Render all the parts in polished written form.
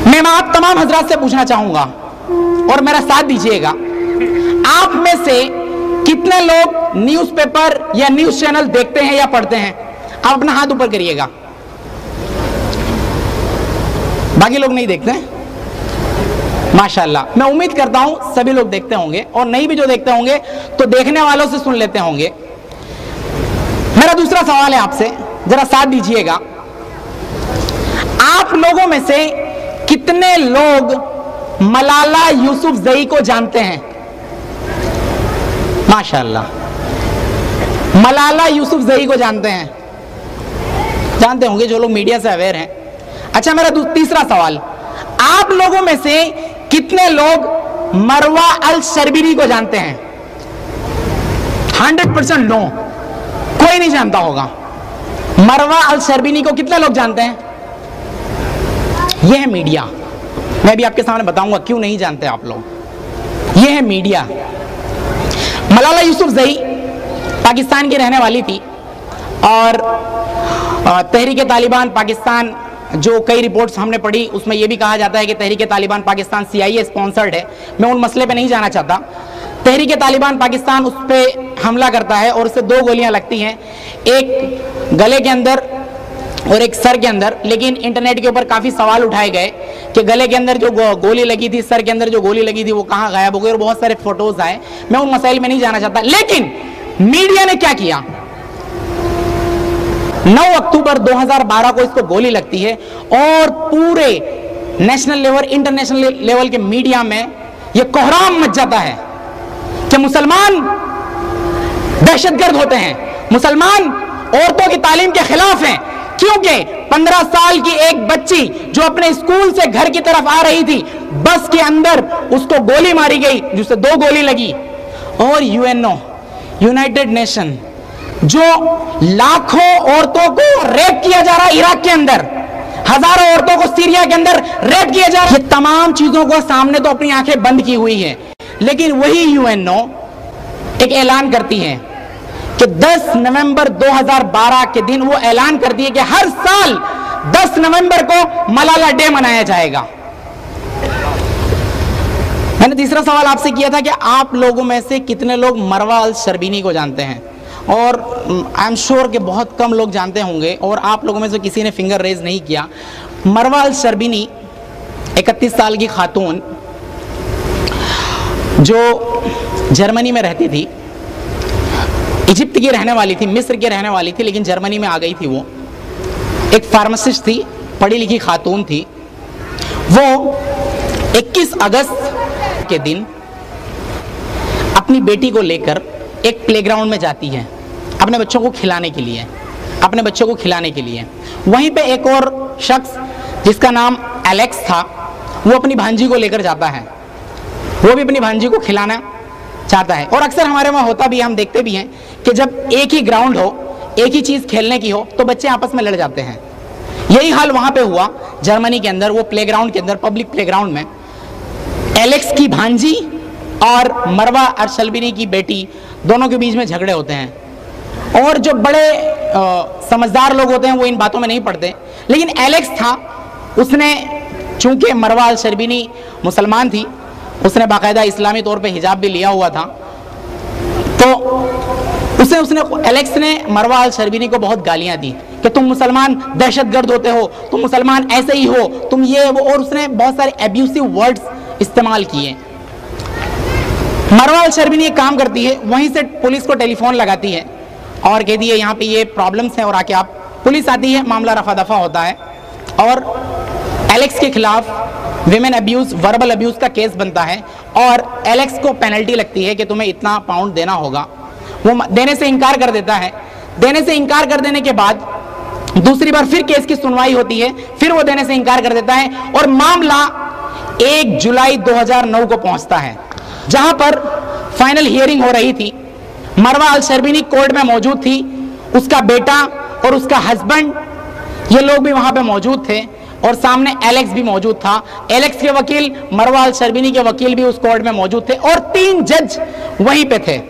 मैं आप तमाम हजरात से पूछना चाहूंगा और मेरा साथ दीजिएगा, आप में से कितने लोग न्यूज़पेपर या न्यूज चैनल देखते हैं या पढ़ते हैं? आप अपना हाथ ऊपर करिएगा। बाकी लोग नहीं देखते हैं? माशाल्लाह। मैं उम्मीद करता हूं सभी लोग देखते होंगे, और नहीं भी जो देखते होंगे तो देखने वालों से सुन लेते होंगे। मेरा दूसरा सवाल है आपसे, जरा साथ दीजिएगा। आप लोगों में से कितने लोग मलाला यूसुफजई को जानते हैं? माशाल्लाह, मलाला यूसुफजई को जानते हैं? जानते होंगे जो लोग मीडिया से अवेयर हैं। अच्छा, मेरा तीसरा सवाल, आप लोगों में से कितने लोग मरवा अल शर्बीनी को जानते हैं? 100% नो, कोई नहीं जानता होगा। मरवा अल शर्बीनी को कितने लोग जानते हैं? यह है मीडिया। मैं भी आपके सामने बताऊंगा क्यों नहीं जानते आप लोग। यह है मीडिया। मलाला यूसुफजई पाकिस्तान की रहने वाली थी, और तहरीक तालिबान पाकिस्तान, जो कई रिपोर्ट्स हमने पढ़ी, उसमें यह भी कहा जाता है कि तहरीक तालिबान पाकिस्तान CIA स्पॉन्सर्ड है। मैं उन मसले पे नहीं जाना चाहता। तहरीक तालिबान पाकिस्तान उस पर हमला करता है और उससे 2 गोलियां लगती हैं, एक गले के अंदर और एक सर के अंदर। लेकिन इंटरनेट के ऊपर काफ़ी सवाल उठाए गए कि गले के अंदर जो गोली लगी थी, सर के अंदर जो गोली लगी थी, वो कहाँ गायब हो गई, और बहुत सारे फोटोज आए। मैं उन मसाइल में नहीं जाना चाहता। लेकिन मीडिया ने क्या किया, 9 अक्टूबर 2012 को इसको गोली लगती है, और पूरे नेशनल लेवल, इंटरनेशनल लेवल के मीडिया में यह कोहराम मच जाता है कि मुसलमान दहशतगर्द होते हैं, मुसलमान औरतों की तालीम के खिलाफ हैं, क्योंकि 15 साल की एक बच्ची जो अपने स्कूल से घर की तरफ आ रही थी, बस के अंदर उसको गोली मारी गई, जिससे 2 गोली लगी। और UNO, यूनाइटेड नेशन, जो लाखों औरतों को रेप किया जा रहा है इराक के अंदर, हजारों औरतों को सीरिया के अंदर रेप किया जा रहा है, ये तमाम चीजों को सामने तो अपनी आंखें बंद की हुई है। लेकिन वही UNO एक ऐलान करती है कि 10 नवंबर 2012 के दिन वो ऐलान करती है कि हर साल 10 नवंबर को मलाला डे मनाया जाएगा। मैंने तीसरा सवाल आपसे किया था कि आप लोगों में से कितने लोग मरवा अल शर्बीनी को जानते हैं, और आई एम श्योर कि बहुत कम लोग जानते होंगे, और आप लोगों में से किसी ने फिंगर रेज नहीं किया। मरवा अल शर्बीनी 31 साल की खातून जो जर्मनी में रहती थी, इजिप्ट की रहने वाली थी, मिस्र की रहने वाली थी, लेकिन जर्मनी में आ गई थी। वो एक फार्मासिस्ट थी, पढ़ी लिखी खातून थी। वो 21 अगस्त के दिन अपनी बेटी को लेकर एक प्लेग्राउंड में जाती है, अपने बच्चों को खिलाने के लिए, अपने बच्चों को खिलाने के लिए। वहीं पे एक और शख्स जिसका नाम एलेक्स था, वो अपनी भांजी को लेकर जाता है, वो भी अपनी भांजी को खिलाना चाहता है। और अक्सर हमारे वहाँ होता भी है, हम देखते भी हैं कि जब एक ही ग्राउंड हो, एक ही चीज़ खेलने की हो, तो बच्चे आपस में लड़ जाते हैं। यही हाल वहाँ पे हुआ जर्मनी के अंदर, वो प्लेग्राउंड के अंदर, पब्लिक प्लेग्राउंड में एलेक्स की भांजी और मरवा अल शर्बीनी की बेटी, दोनों के बीच में झगड़े होते हैं। और जो बड़े समझदार लोग होते हैं वो इन बातों में नहीं पड़ते, लेकिन एलेक्स था, उसने, चूंकि मरवा अल शर्बीनी मुसलमान थी, उसने बाकायदा इस्लामी तौर पे हिजाब भी लिया हुआ था, तो एलेक्स ने मरवा अल शर्बीनी को बहुत गालियां दी कि तुम मुसलमान दहशतगर्द होते हो, तुम मुसलमान ऐसे ही हो, तुम ये वो, और उसने बहुत सारे एब्यूसिव वर्ड्स इस्तेमाल किए। मरवा अल शर्बीनी एक काम करती है, वहीं से पुलिस को टेलीफोन लगाती है और कहती है यहाँ पे ये प्रॉब्लम्स हैं, और आके आप, पुलिस आती है, मामला रफा दफा होता है, और एलेक्स के खिलाफ विमेन अब्यूज, वर्बल अब्यूज का केस बनता है, और एलेक्स को पेनल्टी लगती है कि तुम्हें इतना पाउंड देना होगा। वो देने से इनकार कर देता है। देने से इनकार कर देने के बाद दूसरी बार फिर केस की सुनवाई होती है, फिर वो देने से इनकार कर देता है, और मामला 1 जुलाई 2009 को पहुंचता है, जहां पर फाइनल हियरिंग हो रही थी। मरवा अल शर्बीनी कोर्ट में मौजूद थी, उसका बेटा और उसका हस्बैंड, ये लोग भी वहां पे मौजूद थे, और सामने एलेक्स भी मौजूद था। एलेक्स के वकील, मरवा अल शर्बीनी के वकील भी उस कोर्ट में मौजूद थे, और 3 जज वहीं पे थे।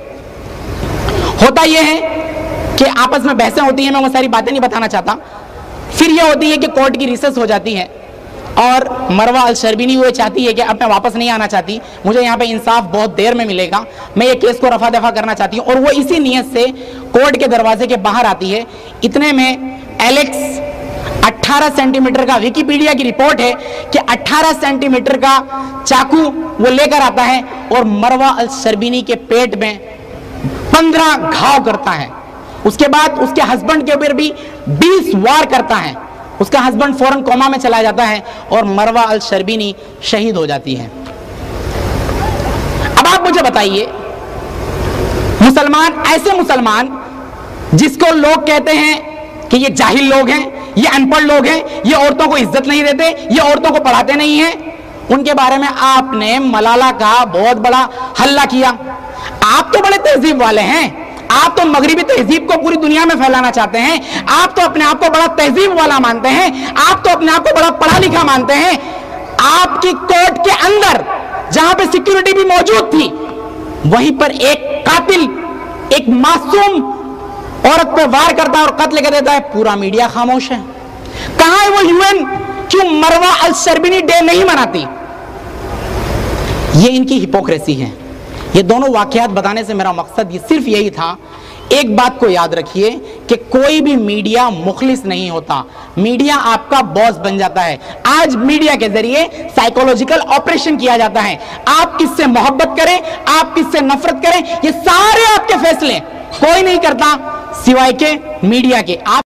होता यह है कि आपस में बहसें होती हैं, मैं वो सारी बातें नहीं बताना चाहता। फिर यह होती है कि कोर्ट की रिसेस हो जाती है, और मरवा अल शर्बीनी वो चाहती है कि अब मैं वापस नहीं आना चाहती, मुझे यहाँ पे इंसाफ बहुत देर में मिलेगा, मैं ये केस को रफा दफा करना चाहती हूँ, और वो इसी नीयत से कोर्ट के दरवाजे के बाहर आती है। इतने में एलेक्स 18 सेंटीमीटर का, विकिपीडिया की रिपोर्ट है कि 18 सेंटीमीटर का चाकू वो लेकर आता है और मरवा अल शर्बीनी के पेट में 15 घाव करता है। उसके बाद उसके हस्बैंड के ऊपर भी 20 वार करता है। उसका हस्बैंड फौरन कोमा में चला जाता है और मरवा अल शर्बीनी शहीद हो जाती है। अब आप मुझे बताइए, मुसलमान, ऐसे मुसलमान जिसको लोग कहते हैं कि ये जाहिल लोग हैं, ये अनपढ़ लोग हैं, ये औरतों को इज्जत नहीं देते, ये औरतों को पढ़ाते नहीं हैं, उनके बारे में आपने मलाला का बहुत बड़ा हल्ला किया। आप तो बड़े तहजीब वाले हैं, आप तो मगरिबी तहजीब को पूरी दुनिया में फैलाना चाहते हैं, आप तो अपने आप को बड़ा तहजीब वाला मानते हैं, आप तो अपने आप को बड़ा पढ़ा लिखा मानते हैं। आपकी कोर्ट के अंदर जहां पे सिक्योरिटी भी मौजूद थी, वहीं पर एक कातिल एक मासूम औरत पर वार करता है और कत्ल कर देता है, पूरा मीडिया खामोश है। कहां है वो यूएन, क्यों मरवा अल शर्बीनी डे नहीं मनाती? ये इनकी हिपोक्रेसी है। ये दोनों वाकयात बताने से मेरा मकसद ये सिर्फ यही था, एक बात को याद रखिए कि कोई भी मीडिया मुखलिस नहीं होता, मीडिया आपका बॉस बन जाता है। आज मीडिया के जरिए साइकोलॉजिकल ऑपरेशन किया जाता है। आप किससे मोहब्बत करें, आप किससे नफरत करें, ये सारे आपके फैसले कोई नहीं करता सिवाय के मीडिया के। आप